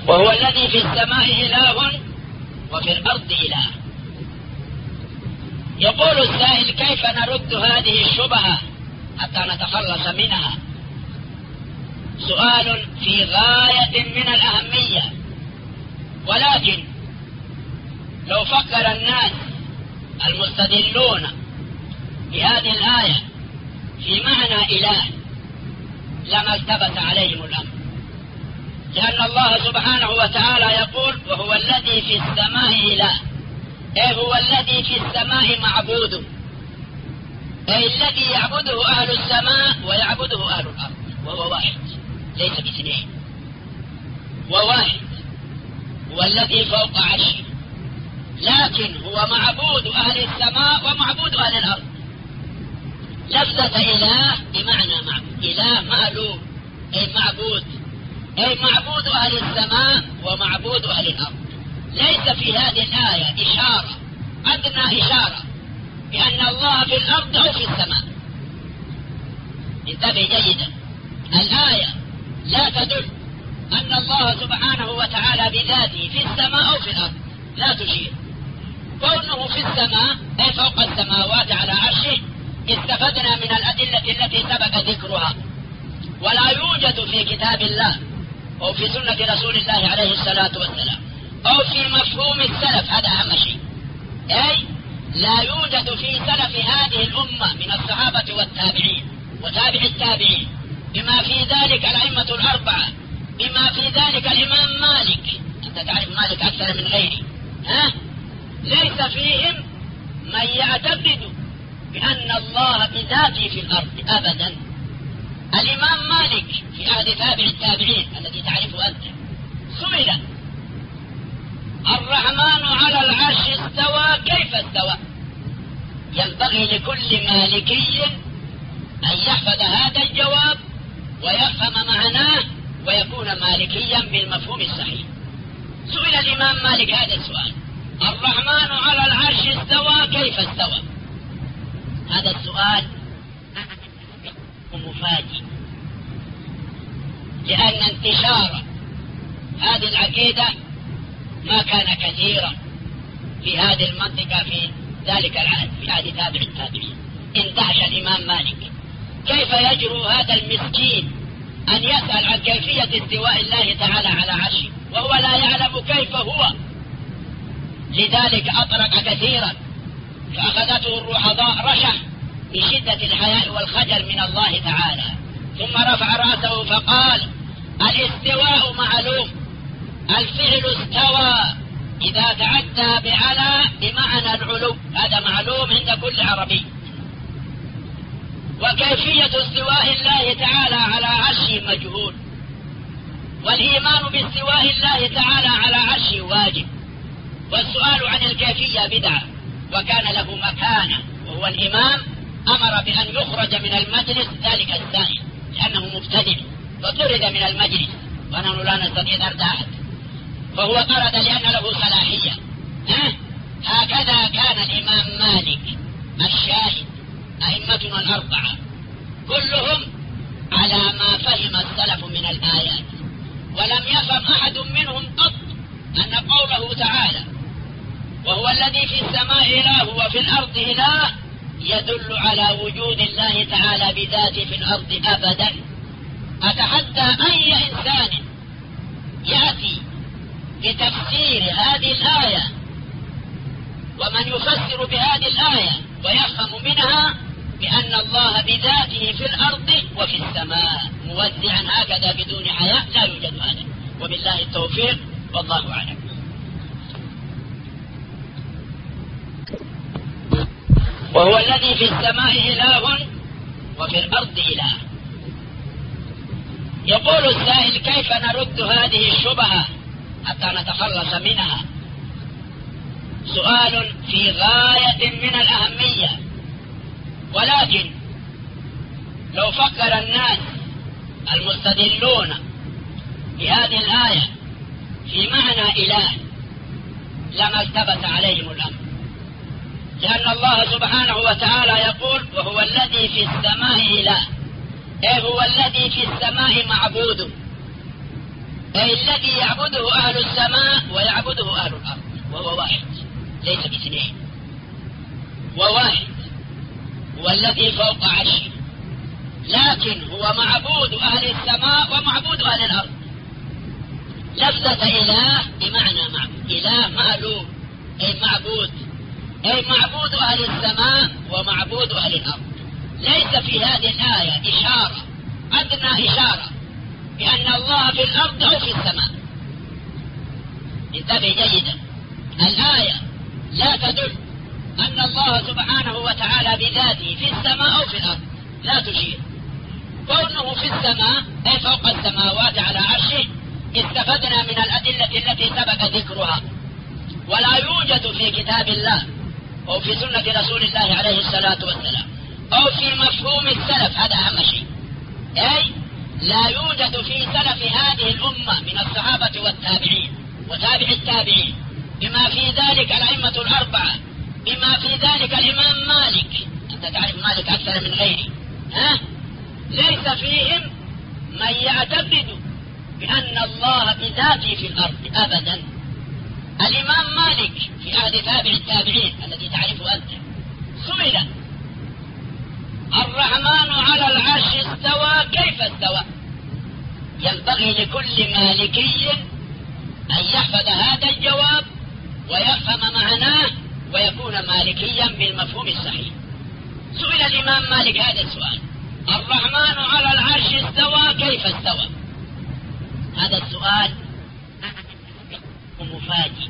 وهو الذي في السماء إله وفي الأرض إله. يقول السائل: كيف نرد هذه الشبهة حتى نتخلص منها؟ سؤال في غاية من الأهمية، ولكن لو فكر الناس المستدلون بهذه الآية في معنى إله لما التبس عليهم الأمر، لأن الله سبحانه وتعالى يقول: وهو الذي في السماء إله، أي هو الذي في السماء معبود، أي الذي يعبده أهل السماء ويعبده أهل الأرض، وهو واحد ليس باثنين، وواحد هو الذي فوق عرشه، لكن هو معبود أهل السماء ومعبود أهل الأرض. لفظة إله بمعنى معبود، إله معلوم أي معبود، أي معبود أهل السماء ومعبود أهل الأرض. ليس في هذه الآية إشارة، أدنى إشارة بأن الله في الأرض أو في السماء. انتبه جيدا، الآية لا تدل أن الله سبحانه وتعالى بذاته في السماء أو في الأرض، لا تشير. كونه في السماء أي فوق السماوات على عرشه استفدنا من الأدلة التي سبق ذكرها، ولا يوجد في كتاب الله أو في سنة رسول الله عليه الصلاة والسلام أو في مفهوم السلف، هذا أهم شيء، أي لا يوجد في سلف هذه الأمة من الصحابة والتابعين وتابع التابعين، بما في ذلك الأئمة الأربعة، بما في ذلك الإمام مالك، أنت تعرف مالك أكثر من غيره، ليس فيهم من يعتقد بأن الله بذاته في الأرض أبدا. الإمام مالك في عهد تابع التابعين الذي تعرفه أنت سئل: الرحمن على العرش استوى، كيف استوى؟ ينبغي لكل مالكي أن يحفظ هذا الجواب ويفهم معناه ويكون مالكيا بالمفهوم الصحيح. سئل الإمام مالك هذا السؤال: الرحمن على العرش استوى، كيف استوى؟ هذا السؤال مفاجئ، لأن انتشار هذه العقيدة ما كان كثيرا في هذه المنطقة في ذلك العهد، في عهد تابع التابعين. اندهش الإمام مالك: كيف يجرؤ هذا المسكين أن يسأل عن كيفية استواء الله تعالى على عرشه وهو لا يعلم كيف هو؟ لذلك أطرق كثيرا، فأخذته الرحضاء رشح من شدة الحياء والخجل من الله تعالى، ثم رفع رأسه فقال: الاستواء معلوم، الفعل استوى إذا تعدى بعلى بمعنى العلو، هذا معلوم عند كل عربي. وكيفية استواء الله تعالى على عرشه مجهول، والإيمان باستواء الله تعالى على عرشه واجب، والسؤال عن الكيفية بدعة، وكان له مكانة وهو الإمام أمر بأن يخرج من المجلس ذلك السائل لأنه مبتدع، فطرد من المجلس، ونحن لا نستطيع طرد أحد، فهو طرد لأن له صلاحية. هكذا كان الإمام مالك، الشاهد، أئمتنا الأربعة كلهم على ما فهم السلف من الآيات، ولم يفهم أحد منهم قط أن قوله تعالى: وهو الذي في السماء إله وفي الأرض إله، يدل على وجود الله تعالى بذاته في الأرض أبدا. أتحدى أي إنسان يأتي بتفسير هذه الآية ومن يفسر بهذه الآية ويفهم منها بأن الله بذاته في الأرض وفي السماء موزعا هكذا بدون حياء، لا يوجد هذا، وبالله التوفيق، والله أعلم. وهو الذي في السماء إله وفي الأرض إله. يقول السائل: كيف نرد هذه الشبهة حتى نتخلص منها؟ سؤال في غاية من الأهمية، ولكن لو فكر الناس المستدلون بهذه الآية في معنى إله لما التبس عليهم الأمر، لأن الله سبحانه وتعالى يقول: وهو الذي في السماء إله، أي هو الذي في السماء معبود، أي الذي يعبده أهل السماء ويعبده أهل الأرض، وهو واحد ليس باثنين، وواحد هو الذي فوق عرشه، لكن هو معبود أهل السماء ومعبود أهل الأرض. لفظة إله بمعنى معبود، إله مألوه أي معبود، أي معبود أهل السماء ومعبود أهل الأرض. ليس في هذه الآية إشارة، أدنى إشارة بأن الله في الأرض أو في السماء. انتبه جيدا، الآية لا تدل أن الله سبحانه وتعالى بذاته في السماء أو في الأرض، لا تشير. كونه في السماء أي فوق السماوات على عرشه استفدنا من الأدلة التي سبق ذكرها، ولا يوجد في كتاب الله أو في سنة رسول الله عليه الصلاة والسلام أو في مفهوم السلف، هذا أهم شيء، أي لا يوجد في سلف هذه الأمة من الصحابة والتابعين وتابع التابعين، بما في ذلك الأئمة الأربعة، بما في ذلك الإمام مالك، أنت تعرف مالك أكثر من غيره، ليس فيهم من يعتقد بأن الله بذاته في الأرض أبدا. الإمام مالك في عهد تابع التابعين الذي تعرفه أنت سئل: الرحمن على العرش استوى كيف استوى؟ ينبغي لكل مالكي أن يحفظ هذا الجواب ويفهم معناه ويكون مالكيا بالمفهوم الصحيح. سئل الإمام مالك هذا السؤال: الرحمن على العرش استوى كيف استوى؟ هذا السؤال مفاجئ،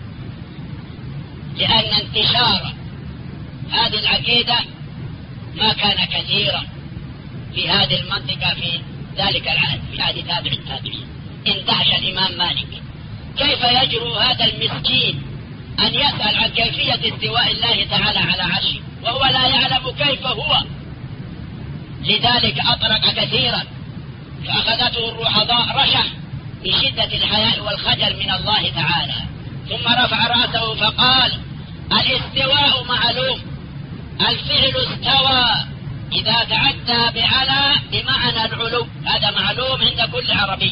لأن انتشار هذه العقيدة ما كان كثيرا في هذه المنطقة في ذلك العهد، في عهد تابع التابعين. اندهش الإمام مالك كيف يجرؤ هذا المسكين أن يسأل عن كيفية استواء الله تعالى على عرشه وهو لا يعلم كيف هو. لذلك أطرق كثيرا، فأخذته الرعضاء رشح من شدة الحياء والخجل من الله تعالى، ثم رفع رأسه فقال: الاستواء معلوم، الفعل استوى إذا تعدى بعلى بمعنى العلو، هذا معلوم عند كل عربي.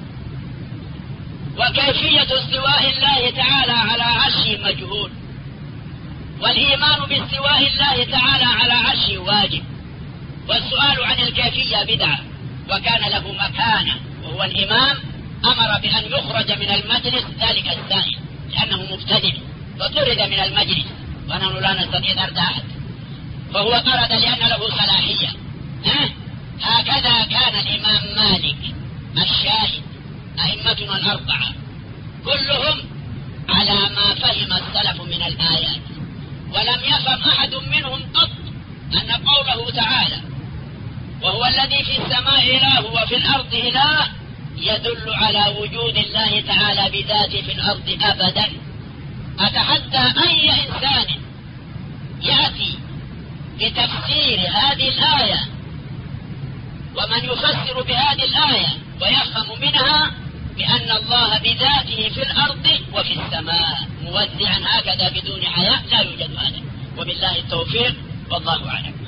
وكيفية استواء الله تعالى على عرشه مجهول، والإيمان باستواء الله تعالى على عرشه واجب، والسؤال عن الكيفية بدعة. وكان له مكانة وهو الإمام، أمر بأن يخرج من المجلس ذلك السائل لأنه مبتدع، فطرد من المجلس، ونحن لا نستطيع طرد أحد، فهو طرد لأن له صلاحية. هكذا كان الإمام مالك، الشاهد، أئمتنا الأربعة كلهم على ما فهم السلف من الآيات، ولم يفهم أحد منهم قط أن قوله تعالى: وهو الذي في السماء إله وفي الأرض إله، يدل على وجود الله تعالى بذاته في الأرض أبدا. أتحدى أي إنسان يأتي بتفسير هذه الآية ومن يفسر بهذه الآية ويفهم منها بأن الله بذاته في الأرض وفي السماء موزعا هكذا بدون حياء، لا يوجد هذا. وبالله التوفيق، والله أعلم.